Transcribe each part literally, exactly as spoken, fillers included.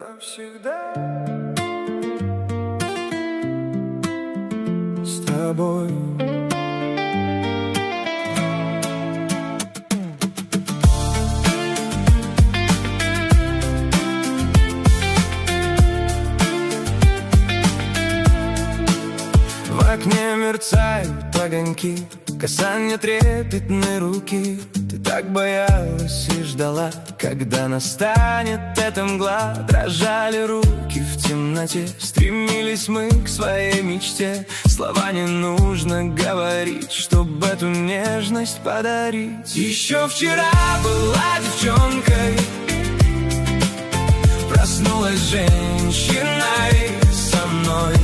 навсегда с тобой. В окне мерцают огоньки, касание трепетной руки. Ты так боялась и ждала, когда настанет эта мгла. Дрожали руки в темноте, стремились мы к своей мечте. Слова не нужно говорить, чтобы эту нежность подарить. Еще вчера была девчонкой, проснулась женщиной со мной.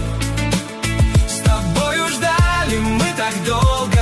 Мы так долго,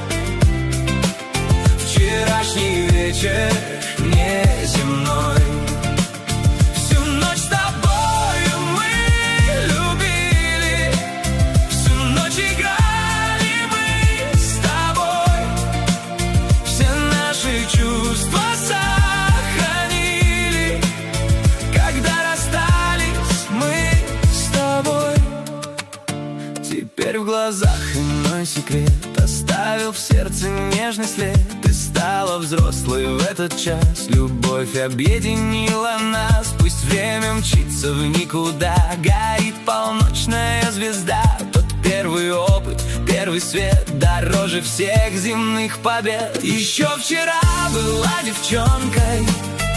вчерашний вечер неземной. Всю ночь с тобою мы любили, всю ночь играли мы с тобой. Все наши чувства сохранили, когда расстались мы с тобой. Теперь в глазах иной секрет оставил в сердце нежный след. Ты стала взрослой в этот час, любовь объединила нас. Пусть время мчится в никуда, горит полночная звезда. Тот первый опыт, первый свет дороже всех земных побед. Еще вчера была девчонкой,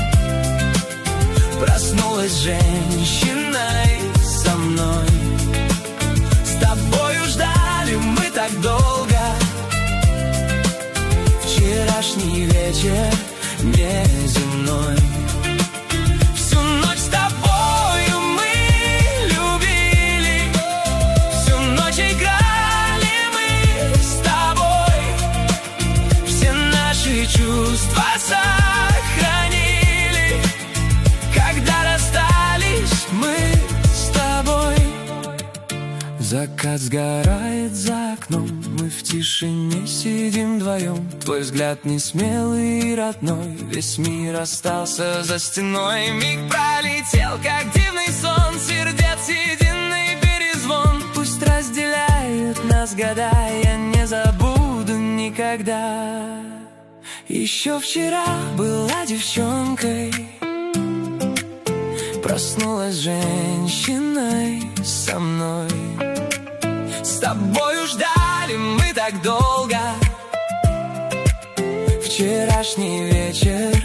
проснулась женщиной со мной. Мы так долго, вчерашний вечер неземной. Всю ночь с тобою мы любили, всю ночь играли мы с тобой. Все наши чувства сохранили, когда расстались мы с тобой. Закат сгорает за окном, мы в тишине сидим вдвоем. Твой взгляд не смелый и родной, весь мир остался за стеной. Миг пролетел, как дивный сон, сердец единый перезвон. Пусть разделяют нас года, я не забуду никогда. Еще вчера была девчонкой, проснулась женщиной со мной. С тобою ждали мы так долго, вчерашний вечер